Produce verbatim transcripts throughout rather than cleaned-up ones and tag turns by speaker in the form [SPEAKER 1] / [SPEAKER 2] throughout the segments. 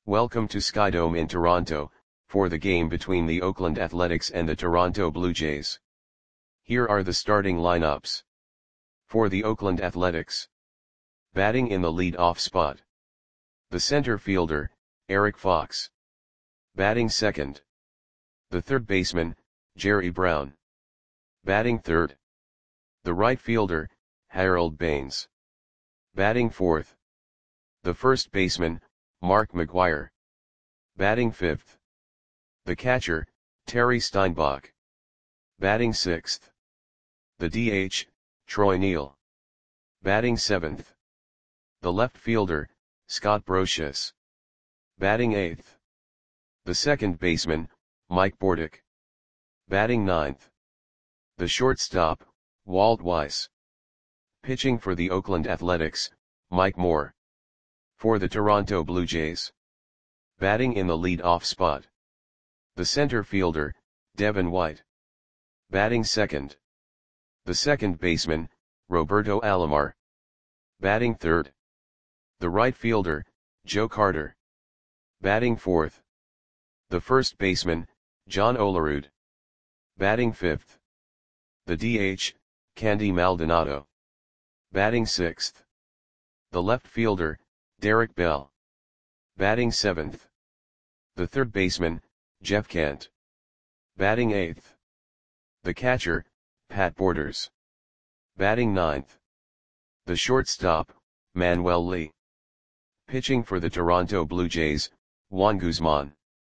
[SPEAKER 1] Welcome to Skydome in Toronto, for the game between the Oakland Athletics and the Toronto Blue Jays. Here are the starting lineups. For the Oakland Athletics. Batting in the lead-off spot. The center fielder, Eric Fox. Batting second. The third baseman, Jerry Brown. Batting third. The right fielder, Harold Baines. Batting fourth. The first baseman, Mark McGwire. Batting fifth. The catcher, Terry Steinbach. Batting sixth. The D H, Troy Neal. Batting seventh. The left fielder, Scott Brosius. Batting eighth. The second baseman, Mike Bordick. Batting ninth. The shortstop, Walt Weiss. Pitching for the Oakland Athletics, Mike Moore. For the Toronto Blue Jays. Batting in the lead-off spot. The center fielder, Devin White. Batting second. The second baseman, Roberto Alomar. Batting third. The right fielder, Joe Carter. Batting fourth. The first baseman, John Olerud. Batting fifth. The D H, Candy Maldonado. Batting sixth. The left fielder, Derek Bell. Batting seventh. The third baseman, Jeff Kent. Batting eighth. The catcher, Pat Borders. Batting ninth. The shortstop, Manuel Lee. Pitching for the Toronto Blue Jays, Juan Guzman.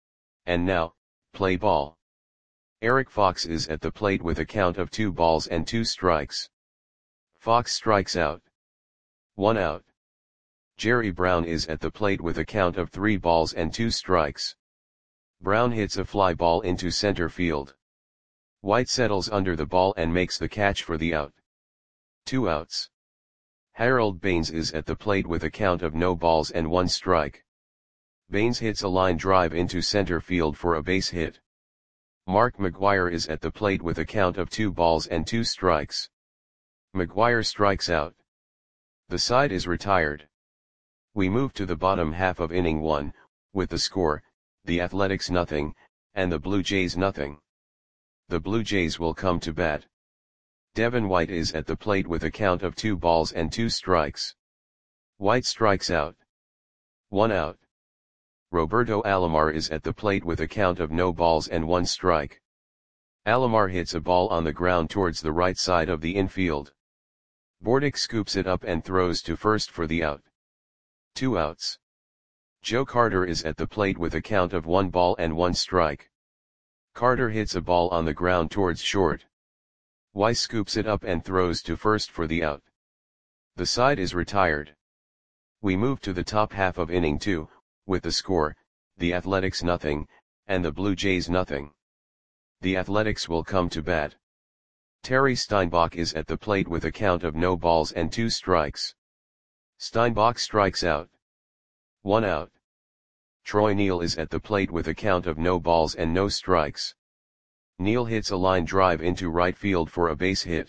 [SPEAKER 1] And now, play ball. Eric Fox is at the plate with a count of two balls and two strikes. Fox strikes out. One out. Jerry Brown is at the plate with a count of three balls and two strikes. Brown hits a fly ball into center field. White settles under the ball and makes the catch for the out. Two outs. Harold Baines is at the plate with a count of no balls and one strike. Baines hits a line drive into center field for a base hit. Mark McGwire is at the plate with a count of two balls and two strikes. McGwire strikes out. The side is retired. We move to the bottom half of inning one, with the score, the Athletics nothing, and the Blue Jays nothing. The Blue Jays will come to bat. Devin White is at the plate with a count of two balls and two strikes. White strikes out. One out. Roberto Alomar is at the plate with a count of no balls and one strike. Alomar hits a ball on the ground towards the right side of the infield. Bordick scoops it up and throws to first for the out. Two outs. Joe Carter is at the plate with a count of one ball and one strike. Carter hits a ball on the ground towards short. Weiss scoops it up and throws to first for the out. The side is retired. We move to the top half of inning two, with the score, the Athletics nothing, and the Blue Jays nothing. The Athletics will come to bat. Terry Steinbach is at the plate with a count of no balls and two strikes. Steinbach strikes out. One out. Troy Neal is at the plate with a count of no balls and no strikes. Neal hits a line drive into right field for a base hit.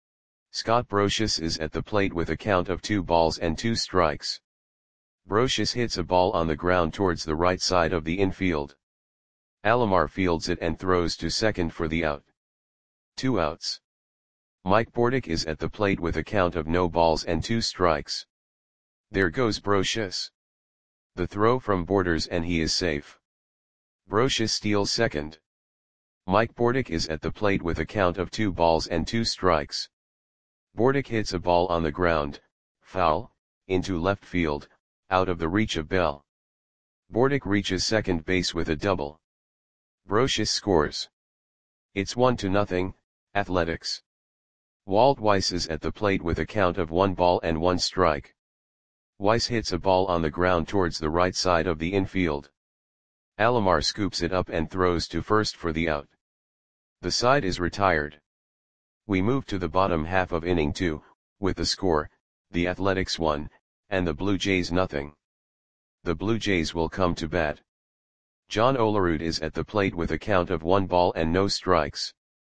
[SPEAKER 1] Scott Brosius is at the plate with a count of two balls and two strikes. Brosius hits a ball on the ground towards the right side of the infield. Alomar fields it and throws to second for the out. Two outs. Mike Bordick is at the plate with a count of no balls and two strikes. There goes Brosius. The throw from Borders and he is safe. Brosius steals second. Mike Bordick is at the plate with a count of two balls and two strikes. Bordick hits a ball on the ground, foul, into left field, out of the reach of Bell. Bordick reaches second base with a double. Brosius scores. It's one to nothing, Athletics. Walt Weiss is at the plate with a count of one ball and one strike. Weiss hits a ball on the ground towards the right side of the infield. Alomar scoops it up and throws to first for the out. The side is retired. We move to the bottom half of inning two, with the score, the Athletics one, and the Blue Jays nothing. The Blue Jays will come to bat. John Olerud is at the plate with a count of one ball and no strikes.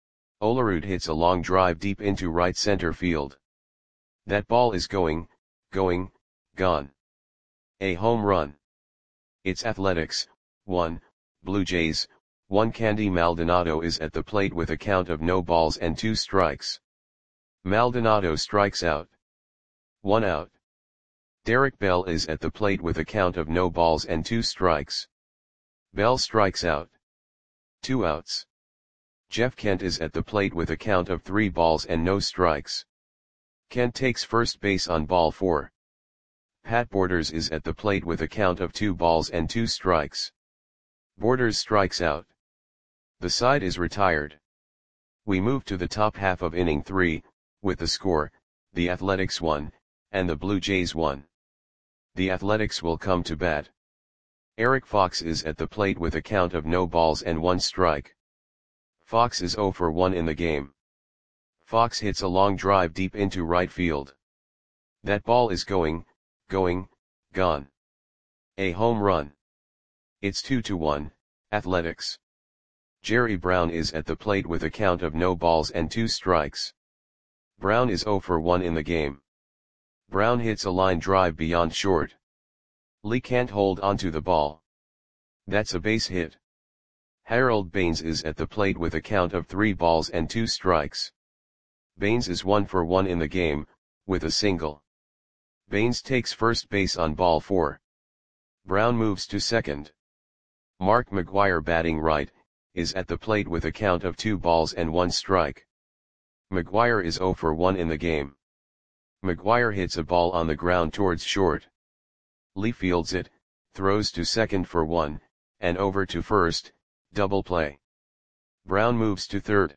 [SPEAKER 1] Olerud hits a long drive deep into right center field. That ball is going, going, gone. A home run. It's Athletics, one, Blue Jays, one. Candy Maldonado is at the plate with a count of no balls and two strikes. Maldonado strikes out. One out. Derek Bell is at the plate with a count of no balls and two strikes. Bell strikes out. Two outs. Jeff Kent is at the plate with a count of three balls and no strikes. Kent takes first base on ball four. Pat Borders is at the plate with a count of two balls and two strikes. Borders strikes out. The side is retired. We move to the top half of inning three, with the score, the Athletics one, and the Blue Jays one. The Athletics will come to bat. Eric Fox is at the plate with a count of no balls and one strike. Fox is oh for one in the game. Fox hits a long drive deep into right field. That ball is going, going, gone. A home run. It's two to one, Athletics. Jerry Brown is at the plate with a count of no balls and two strikes. Brown is oh for one in the game. Brown hits a line drive beyond short. Lee can't hold onto the ball. That's a base hit. Harold Baines is at the plate with a count of three balls and two strikes. Baines is one for one in the game, with a single. Baines takes first base on ball four. Brown moves to second. Mark McGwire, batting right, is at the plate with a count of two balls and one strike. McGwire is oh for one in the game. McGwire hits a ball on the ground towards short. Lee fields it, throws to second for one, and over to first, double play. Brown moves to third.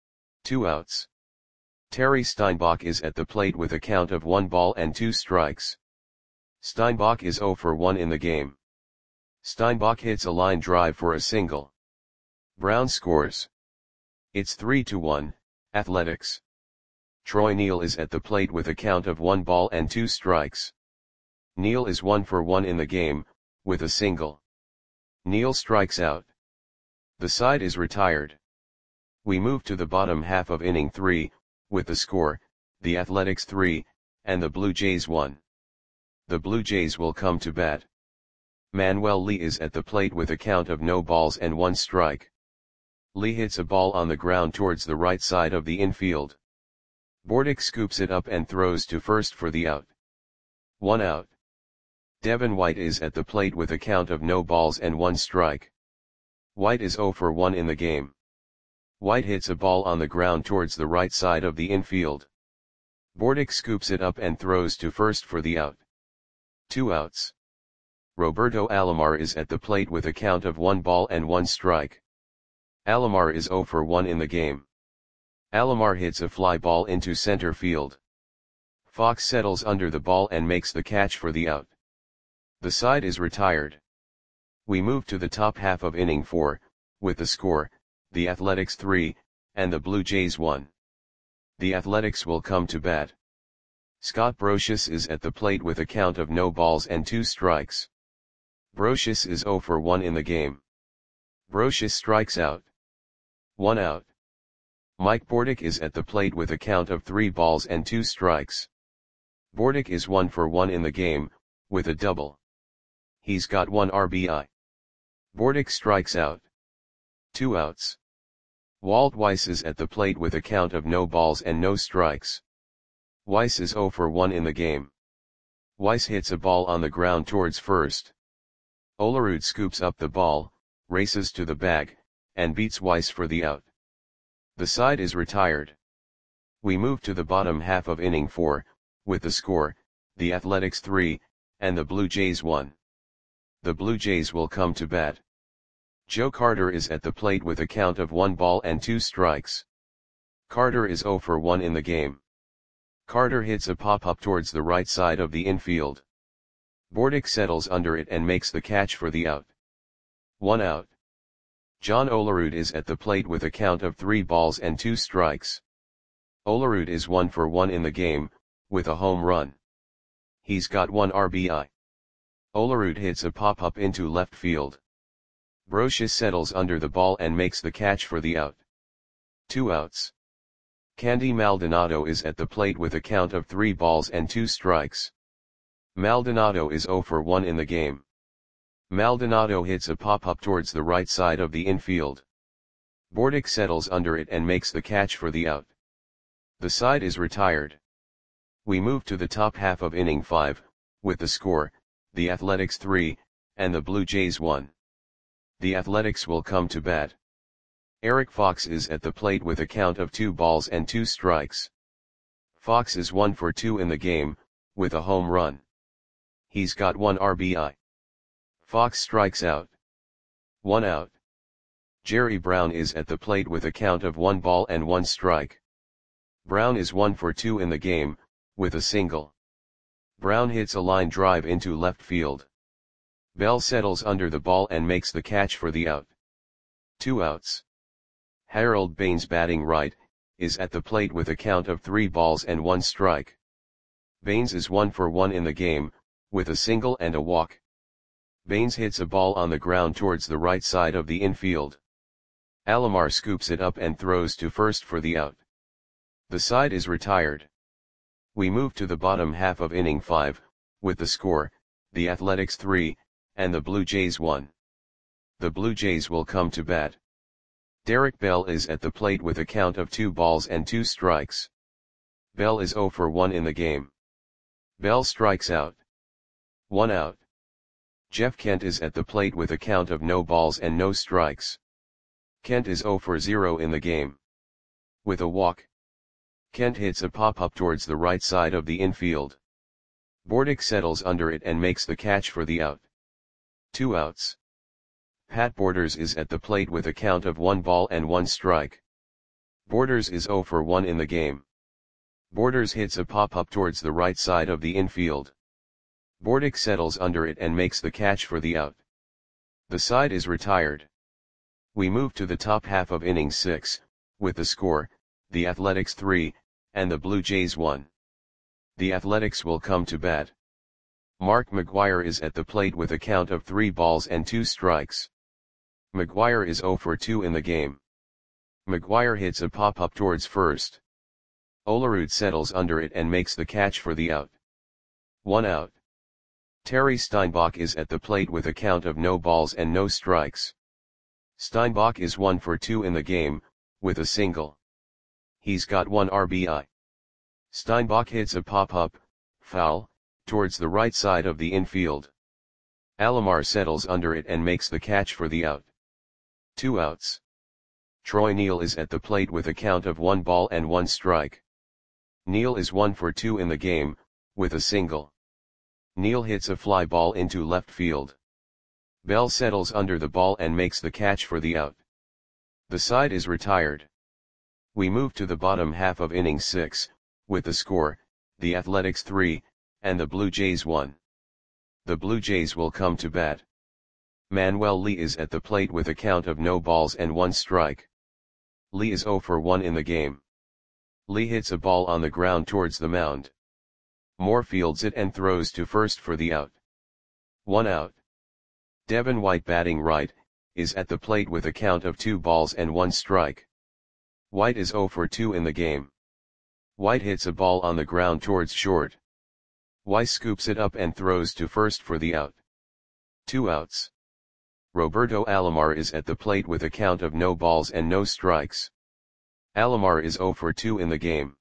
[SPEAKER 1] Two outs. Terry Steinbach is at the plate with a count of one ball and two strikes. Steinbach is oh for one in the game. Steinbach hits a line drive for a single. Brown scores. It's three to one, Athletics. Troy Neal is at the plate with a count of one ball and two strikes. Neal is one for one in the game, with a single. Neal strikes out. The side is retired. We move to the bottom half of inning three, with the score, the Athletics three, and the Blue Jays one. The Blue Jays will come to bat. Manuel Lee is at the plate with a count of no balls and one strike. Lee hits a ball on the ground towards the right side of the infield. Bordick scoops it up and throws to first for the out. One out. Devin White is at the plate with a count of no balls and one strike. White is oh for one in the game. White hits a ball on the ground towards the right side of the infield. Bordick scoops it up and throws to first for the out. Two outs. Roberto Alomar is at the plate with a count of one ball and one strike. Alomar is oh for one in the game. Alomar hits a fly ball into center field. Fox settles under the ball and makes the catch for the out. The side is retired. We move to the top half of inning four, with the score, the Athletics three, and the Blue Jays one. The Athletics will come to bat. Scott Brosius is at the plate with a count of no balls and two strikes. Brosius is oh for one in the game. Brosius strikes out. One out. Mike Bordick is at the plate with a count of three balls and two strikes. Bordick is one for one in the game, with a double. He's got one R B I. Bordick strikes out. Two outs. Walt Weiss is at the plate with a count of no balls and no strikes. Weiss is oh for one in the game. Weiss hits a ball on the ground towards first. Olerud scoops up the ball, races to the bag, and beats Weiss for the out. The side is retired. We move to the bottom half of inning four, with the score, the Athletics three, and the Blue Jays one. The Blue Jays will come to bat. Joe Carter is at the plate with a count of one ball and two strikes. Carter is oh for one in the game. Carter hits a pop-up towards the right side of the infield. Bordick settles under it and makes the catch for the out. One out. John Olerud is at the plate with a count of three balls and two strikes. Olerud is one for one in the game, with a home run. He's got one R B I. Olerud hits a pop-up into left field. Brosius settles under the ball and makes the catch for the out. Two outs. Candy Maldonado is at the plate with a count of three balls and two strikes. Maldonado is oh for one in the game. Maldonado hits a pop-up towards the right side of the infield. Bordick settles under it and makes the catch for the out. The side is retired. We move to the top half of inning five, with the score, the Athletics three, and the Blue Jays one. The Athletics will come to bat. Eric Fox is at the plate with a count of two balls and two strikes. Fox is one for two in the game, with a home run. He's got one R B I. Fox strikes out. One out. Jerry Brown is at the plate with a count of one ball and one strike. Brown is one for two in the game, with a single. Brown hits a line drive into left field. Bell settles under the ball and makes the catch for the out. Two outs. Harold Baines, batting right, is at the plate with a count of three balls and one strike. Baines is one for one in the game, with a single and a walk. Baines hits a ball on the ground towards the right side of the infield. Alomar scoops it up and throws to first for the out. The side is retired. We move to the bottom half of inning five, with the score, the Athletics three, and the Blue Jays one. The Blue Jays will come to bat. Derek Bell is at the plate with a count of two balls and two strikes. Bell is zero for one in the game. Bell strikes out. One out. Jeff Kent is at the plate with a count of no balls and no strikes. Kent is zero for zero in the game. With a walk. Kent hits a pop-up towards the right side of the infield. Bordick settles under it and makes the catch for the out. Two outs. Pat Borders is at the plate with a count of one ball and one strike. Borders is zero for one in the game. Borders hits a pop-up towards the right side of the infield. Bordick settles under it and makes the catch for the out. The side is retired. We move to the top half of inning six, with the score, the Athletics three, and the Blue Jays one. The Athletics will come to bat. Mark McGwire is at the plate with a count of three balls and two strikes. McGwire is zero for two in the game. McGwire hits a pop-up towards first. Olerud settles under it and makes the catch for the out. One out. Terry Steinbach is at the plate with a count of no balls and no strikes. Steinbach is one for two in the game, with a single. He's got one R B I. Steinbach hits a pop-up, foul, towards the right side of the infield. Alomar settles under it and makes the catch for the out. Two outs. Troy Neal is at the plate with a count of one ball and one strike. Neal is one for two in the game, with a single. Neal hits a fly ball into left field. Bell settles under the ball and makes the catch for the out. The side is retired. We move to the bottom half of inning six, with the score, the Athletics three, and the Blue Jays one. The Blue Jays will come to bat. Manuel Lee is at the plate with a count of no balls and one strike. Lee is zero for one in the game. Lee hits a ball on the ground towards the mound. Moore fields it and throws to first for the out. One out. Devin White, batting right, is at the plate with a count of two balls and one strike. White is zero for two in the game. White hits a ball on the ground towards short. Weiss scoops it up and throws to first for the out. Two outs. Roberto Alomar is at the plate with a count of no balls and no strikes. Alomar is zero for two in the game.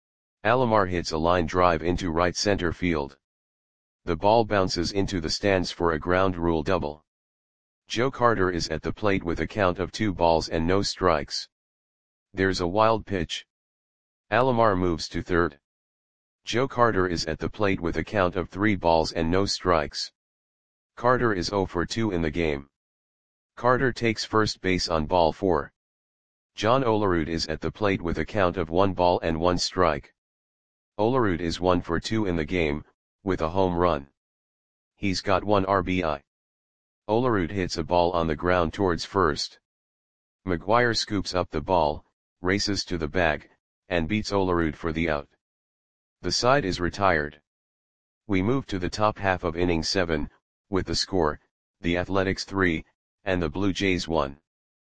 [SPEAKER 1] Alomar hits a line drive into right center field. The ball bounces into the stands for a ground rule double. Joe Carter is at the plate with a count of two balls and no strikes. There's a wild pitch. Alomar moves to third. Joe Carter is at the plate with a count of three balls and no strikes. Carter is zero for two in the game. Carter takes first base on ball four. John Olerud is at the plate with a count of one ball and one strike. Olerud is one for two in the game, with a home run. He's got one R B I. Olerud hits a ball on the ground towards first. McGwire scoops up the ball, races to the bag, and beats Olerud for the out. The side is retired. We move to the top half of inning seven, with the score, the Athletics three, and the Blue Jays one.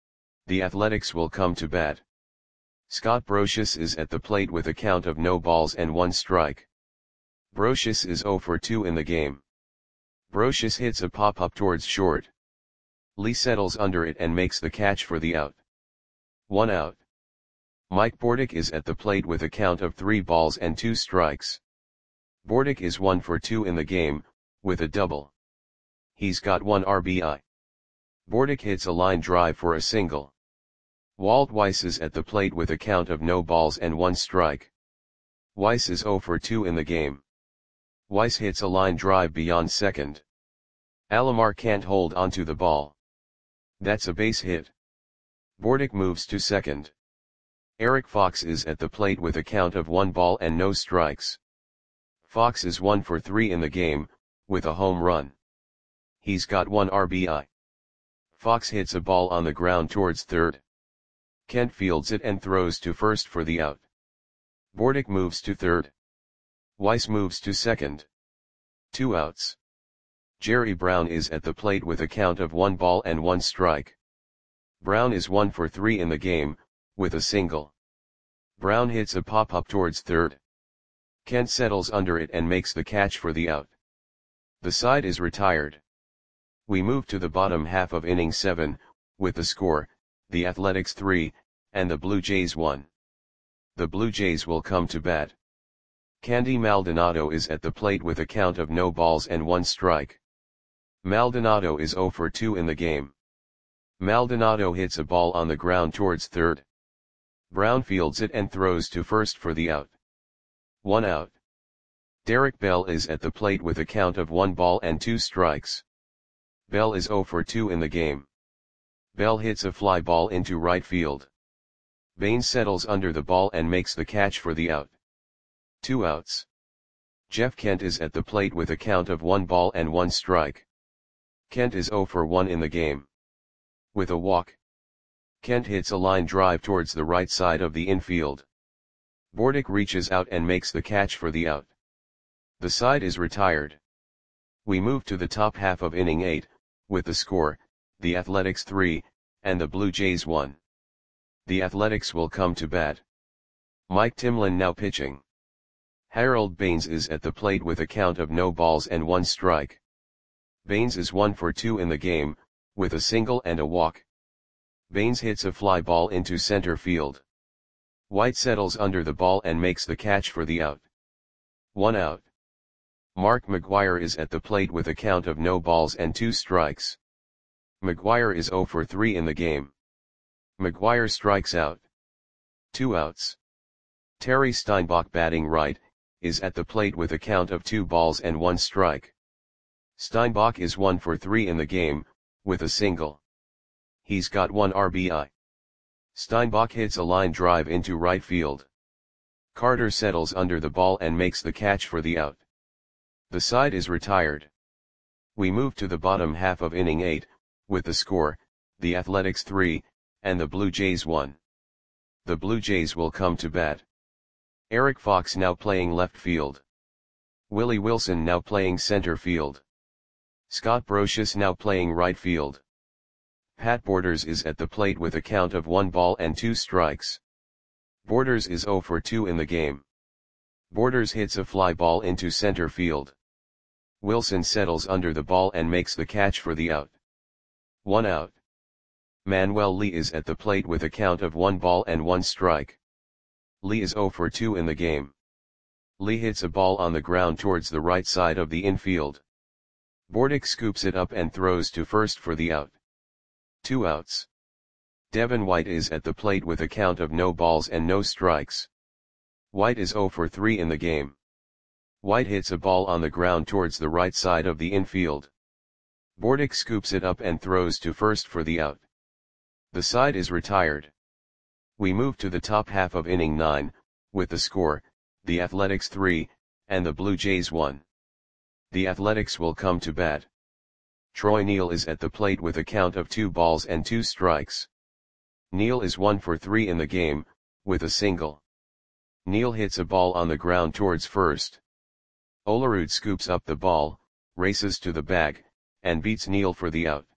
[SPEAKER 1] The Athletics will come to bat. Scott Brocious is at the plate with a count of no balls and one strike. Brocious is zero for two in the game. Brocious hits a pop-up towards short. Lee settles under it and makes the catch for the out. One out. Mike Bordick is at the plate with a count of three balls and two strikes. Bordick is one for two in the game, with a double. He's got one R B I. Bordick hits a line drive for a single. Walt Weiss is at the plate with a count of no balls and one strike. Weiss is zero for two in the game. Weiss hits a line drive beyond second. Alomar can't hold onto the ball. That's a base hit. Bordick moves to second. Eric Fox is at the plate with a count of one ball and no strikes. Fox is one for three in the game, with a home run. He's got one R B I. Fox hits a ball on the ground towards third. Kent fields it and throws to first for the out. Bordick moves to third. Weiss moves to second. Two outs. Jerry Brown is at the plate with a count of one ball and one strike. Brown is one for three in the game, with a single. Brown hits a pop-up towards third. Kent settles under it and makes the catch for the out. The side is retired. We move to the bottom half of inning seven, with the score, the Athletics three, and the Blue Jays one. The Blue Jays will come to bat. Candy Maldonado is at the plate with a count of no balls and one strike. Maldonado is zero for two in the game. Maldonado hits a ball on the ground towards third. Brown fields it and throws to first for the out. One out. Derek Bell is at the plate with a count of one ball and two strikes. Bell is zero for two in the game. Bell hits a fly ball into right field. Baines settles under the ball and makes the catch for the out. Two outs. Jeff Kent is at the plate with a count of one ball and one strike. Kent is zero for one in the game. With a walk. Kent hits a line drive towards the right side of the infield. Bordick reaches out and makes the catch for the out. The side is retired. We move to the top half of inning eight, with the score, the Athletics three, and the Blue Jays one. The Athletics will come to bat. Mike Timlin now pitching. Harold Baines is at the plate with a count of no balls and one strike. Baines is one for two in the game, with a single and a walk. Baines hits a fly ball into center field. White settles under the ball and makes the catch for the out. One out. Mark McGwire is at the plate with a count of no balls and two strikes. McGwire is zero for three in the game. McGwire strikes out. Two outs. Terry Steinbach batting right, is at the plate with a count of two balls and one strike. Steinbach is one for three in the game, with a single. He's got one R B I. Steinbach hits a line drive into right field. Carter settles under the ball and makes the catch for the out. The side is retired. We move to the bottom half of inning eight, with the score, the Athletics three, and the Blue Jays one. The Blue Jays will come to bat. Eric Fox now playing left field. Willie Wilson now playing center field. Scott Brocious now playing right field. Pat Borders is at the plate with a count of one ball and two strikes. Borders is zero for two in the game. Borders hits a fly ball into center field. Wilson settles under the ball and makes the catch for the out. One out. Manuel Lee is at the plate with a count of one ball and one strike. Lee is zero for two in the game. Lee hits a ball on the ground towards the right side of the infield. Bordick scoops it up and throws to first for the out. Two outs. Devin White is at the plate with a count of no balls and no strikes. White is zero for three in the game. White hits a ball on the ground towards the right side of the infield. Bordick scoops it up and throws to first for the out. The side is retired. We move to the top half of inning nine, with the score, the Athletics three, and the Blue Jays one. The Athletics will come to bat. Troy Neal is at the plate with a count of two balls and two strikes. Neal is one for three in the game, with a single. Neal hits a ball on the ground towards first. Olerud scoops up the ball, races to the bag, and beats Neal for the out.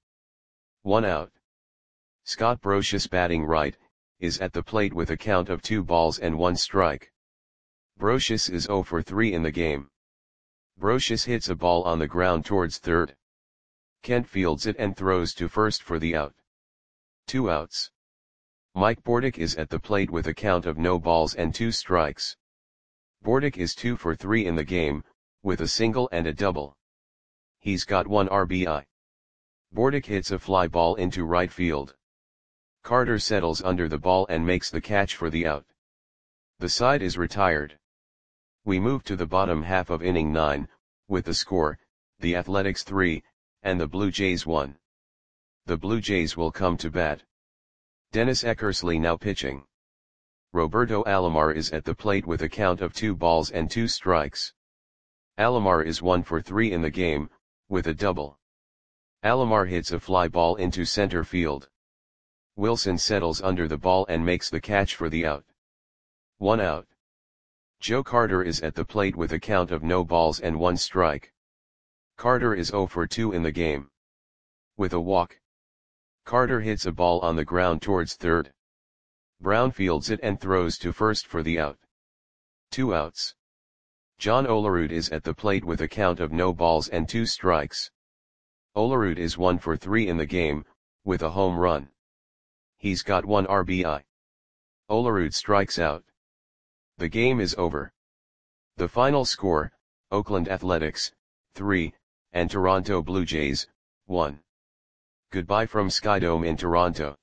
[SPEAKER 1] One out. Scott Brocious batting right, is at the plate with a count of two balls and one strike. Brocious is zero for three in the game. Brocious hits a ball on the ground towards third. Kent fields it and throws to first for the out. Two outs. Mike Bordick is at the plate with a count of no balls and two strikes. Bordick is two for three in the game, with a single and a double. He's got one R B I. Bordick hits a fly ball into right field. Carter settles under the ball and makes the catch for the out. The side is retired. We move to the bottom half of inning nine, with the score, the Athletics three, and the Blue Jays one. The Blue Jays will come to bat. Dennis Eckersley now pitching. Roberto Alomar is at the plate with a count of two balls and two strikes. Alomar is one for three in the game, with a double. Alomar hits a fly ball into center field. Wilson settles under the ball and makes the catch for the out. One out. Joe Carter is at the plate with a count of no balls and one strike. Carter is zero for two in the game. With a walk. Carter hits a ball on the ground towards third. Brown fields it and throws to first for the out. Two outs. John Olerud is at the plate with a count of no balls and two strikes. Olerud is one for three in the game, with a home run. He's got one R B I. Olerud strikes out. The game is over. The final score, Oakland Athletics, three, and Toronto Blue Jays, one. Goodbye from Skydome in Toronto.